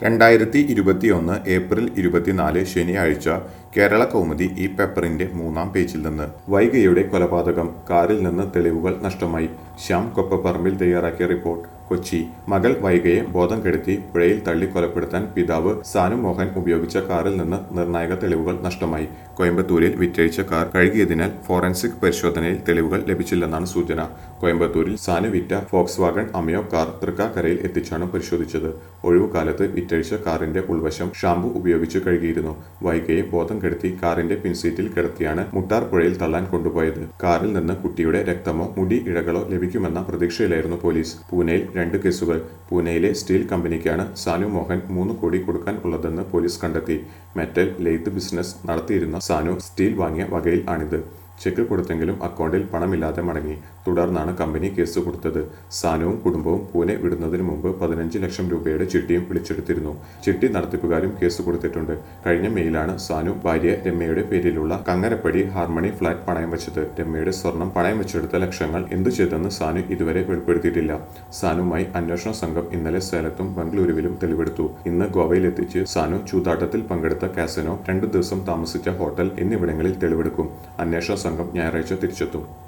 2021 April 24 ശനിയാഴ്ച കേരള കൗമുദി ഈ പേപ്പറിന്റെ 3-ാം പേജിൽ നിന്ന് വൈഗയുടെ കൊലപാതകം കാറിൽ നിന്ന് തെളിവുകൾ നഷ്ടമായി. ശ്യാം കൊപ്പപ്പറമ്പിൽ തയ്യാറാക്കിയ റിപ്പോർട്ട്. കൊച്ചി. മകൾ വൈഗയെ ബോധം കെടുത്തി പുഴയിൽ തള്ളി കൊലപ്പെടുത്താൻ പിതാവ് സാനു മോഹൻ ഉപയോഗിച്ച കാറിൽ നിന്ന് നിർണായക തെളിവുകൾ നഷ്ടമായി. കോയമ്പത്തൂരിൽ വിറ്റഴിച്ച കാർ കഴുകിയതിനാൽ ഫോറൻസിക് പരിശോധനയിൽ തെളിവുകൾ ലഭിച്ചില്ലെന്നാണ് സൂചന. കോയമ്പത്തൂരിൽ സാനു വിറ്റ ഫോക്സ്വാഗൺ അമയോ കാർ തൃക്കാക്കരയിൽ എത്തിച്ചാണ് പരിശോധിച്ചത്. ഒഴിവുകാലത്ത് വിറ്റഴിച്ച കാറിന്റെ ഉൾവശം ഷാമ്പു ഉപയോഗിച്ച് കഴുകിയിരുന്നു. വൈഗയെ ബോധം കെടുത്തി കാറിന്റെ പിൻസീറ്റിൽ കിടത്തിയാണ് മുട്ടാർ പുഴയിൽ തള്ളാൻ കൊണ്ടുപോയത്. കാറിൽ നിന്ന് കുട്ടിയുടെ രക്തമോ മുടി ഇഴകളോ ലഭിക്കുമെന്ന പ്രതീക്ഷയിലായിരുന്നു പോലീസ്. പൂനെയിൽ 2 കേസുകൾ. പൂനെയിലെ സ്റ്റീൽ കമ്പനിക്കാണ് സാനു മോഹൻ 3 കോടി കൊടുക്കാൻ ഉള്ളതെന്ന് പോലീസ് കണ്ടെത്തി. മെറ്റൽ ലെയ്ത്ത് ബിസിനസ് നടത്തിയിരുന്ന സാനു സ്റ്റീൽ വാങ്ങിയ വകയിൽ ആണിത്. ചെക്ക് കൊടുത്തെങ്കിലും അക്കൗണ്ടിൽ പണമില്ലാതെ മടങ്ങി. തുടർന്നാണ് കമ്പനി കേസ് കൊടുത്തത്. സാനുവും കുടുംബവും പൂനെ വിടുന്നതിന് മുമ്പ് 15 ലക്ഷം രൂപയുടെ ചിട്ടിയും വിളിച്ചെടുത്തിരുന്നു. ചിട്ടി നടത്തിപ്പുകാരും കേസ് കൊടുത്തിട്ടുണ്ട്. കഴിഞ്ഞ മെയിലാണ് സാനു ഭാര്യ രമ്യയുടെ പേരിലുള്ള കങ്ങരപ്പടി ഹാർമണി ഫ്ളാറ്റ് പണയം വെച്ചത്. രമ്യയുടെ സ്വർണം പണയം വെച്ചെടുത്ത ലക്ഷങ്ങൾ എന്തു ചെയ്തെന്ന് സാനു ഇതുവരെ വെളിപ്പെടുത്തിയിട്ടില്ല. സാനുമായി അന്വേഷണ സംഘം ഇന്നലെ സേലത്തും ബംഗളൂരുവിലും തെളിവെടുത്തു. ഇന്ന് ഗോവയിലെത്തിച്ച് സാനു ചൂതാട്ടത്തിൽ പങ്കെടുത്ത കാസിനോ, 2 ദിവസം താമസിച്ച ഹോട്ടൽ എന്നിവിടങ്ങളിൽ തെളിവെടുക്കും. അന്വേഷണ സംഘം ഞായറാഴ്ച തിരിച്ചെത്തും.